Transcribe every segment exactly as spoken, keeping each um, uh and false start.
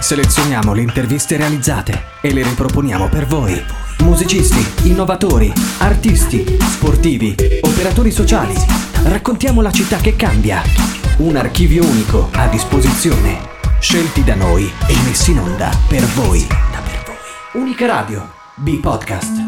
Selezioniamo le interviste realizzate e le riproponiamo per voi. Musicisti, innovatori, artisti, sportivi, operatori sociali. Raccontiamo la città che cambia. Un archivio unico a disposizione. Scelti da noi e messi in onda per voi. Unica Radio, B-Podcast.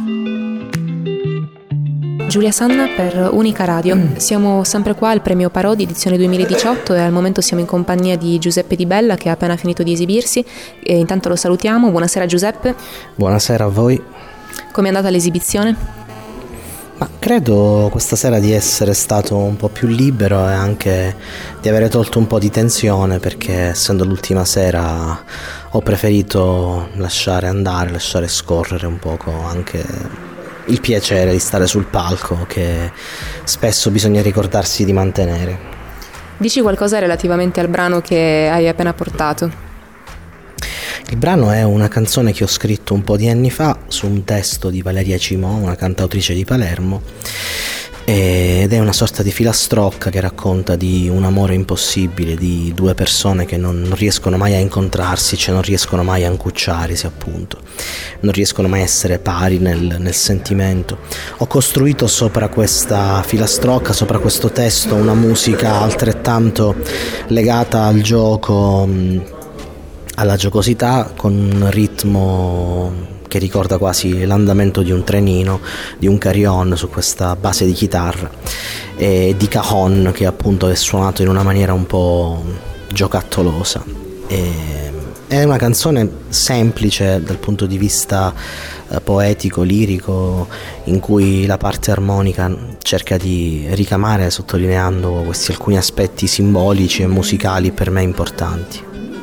Giulia Sanna per Unica Radio. Mm. Siamo sempre qua al Premio Parodi edizione duemiladiciotto e al momento siamo in compagnia di Giuseppe Di Bella che ha appena finito di esibirsi e intanto lo salutiamo. Buonasera Giuseppe. Buonasera a voi. Come è andata l'esibizione? Ma credo questa sera di essere stato un po' più libero e anche di avere tolto un po' di tensione, perché essendo l'ultima sera ho preferito lasciare andare, lasciare scorrere un poco anche il piacere di stare sul palco, che spesso bisogna ricordarsi di mantenere. Dici qualcosa relativamente al brano che hai appena portato? Il brano è una canzone che ho scritto un po' di anni fa su un testo di Valeria Cimò, una cantautrice di Palermo, ed è una sorta di filastrocca che racconta di un amore impossibile, di due persone che non, non riescono mai a incontrarsi, cioè non riescono mai a incucciarsi, appunto, non riescono mai a essere pari nel, nel sentimento. Ho costruito sopra questa filastrocca, sopra questo testo, una musica altrettanto legata al gioco, alla giocosità, con un ritmo che ricorda quasi l'andamento di un trenino, di un carillon su questa base di chitarra e di cajon che appunto è suonato in una maniera un po' giocattolosa. E è una canzone semplice dal punto di vista eh, poetico, lirico, in cui la parte armonica cerca di ricamare sottolineando questi alcuni aspetti simbolici e musicali per me importanti.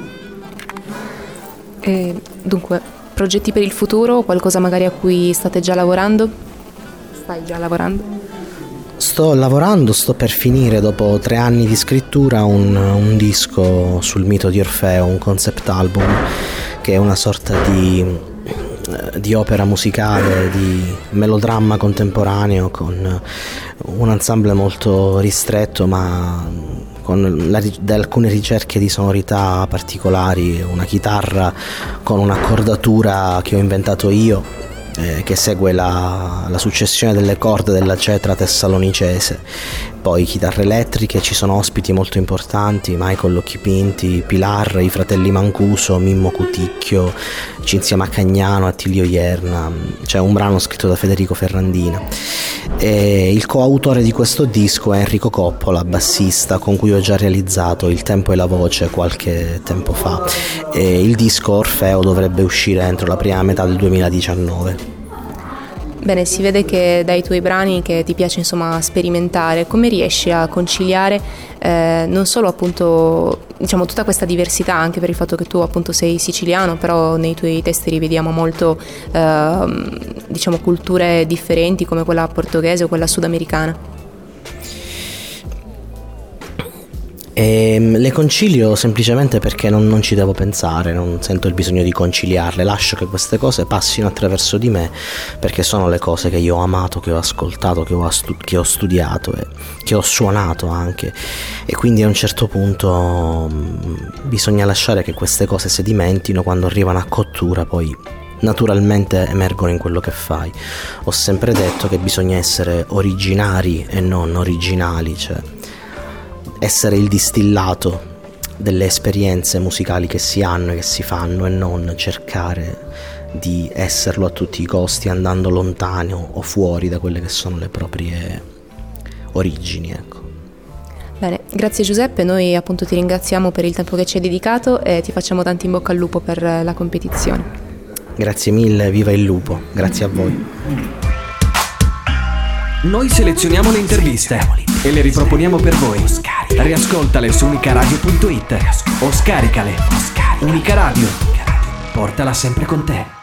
E dunque, progetti per il futuro, qualcosa magari a cui state già lavorando? Stai già lavorando? Sto lavorando, sto per finire dopo tre anni di scrittura un, un disco sul mito di Orfeo, un concept album che è una sorta di, di opera musicale, di melodramma contemporaneo con un ensemble molto ristretto ma con la, da alcune ricerche di sonorità particolari, una chitarra con un'accordatura che ho inventato io, eh, che segue la, la successione delle corde della cetra tessalonicese, poi chitarre elettriche, ci sono ospiti molto importanti, Michael Locchipinti, Pilar, i fratelli Mancuso, Mimmo Cuticchio, Cinzia Maccagnano, Attilio Ierna, c'è un brano scritto da Federico Ferrandina. E il coautore di questo disco è Enrico Coppola, bassista, con cui ho già realizzato Il tempo e la voce qualche tempo fa, e il disco Orfeo dovrebbe uscire entro la prima metà del duemiladiciannove. Bene, si vede che dai tuoi brani che ti piace insomma sperimentare. Come riesci a conciliare eh, non solo appunto diciamo tutta questa diversità, anche per il fatto che tu appunto sei siciliano, però nei tuoi testi rivediamo molto eh, diciamo culture differenti come quella portoghese o quella sudamericana? E le concilio semplicemente perché non, non ci devo pensare, non sento il bisogno di conciliarle, lascio che queste cose passino attraverso di me, perché sono le cose che io ho amato, che ho ascoltato, che ho, stu- che ho studiato e che ho suonato anche, e quindi a un certo punto mh, bisogna lasciare che queste cose sedimentino. Quando arrivano a cottura poi naturalmente emergono in quello che fai. Ho sempre detto che bisogna essere originari e non originali, cioè essere il distillato delle esperienze musicali che si hanno e che si fanno, e non cercare di esserlo a tutti i costi andando lontano o fuori da quelle che sono le proprie origini, ecco. Bene, grazie Giuseppe, noi appunto ti ringraziamo per il tempo che ci hai dedicato e ti facciamo tanto in bocca al lupo per la competizione. Grazie mille, viva il lupo, grazie a voi. Noi selezioniamo le interviste e le riproponiamo per voi. Riascoltale su unicaradio punto it o scaricale. Unica Radio, portala sempre con te.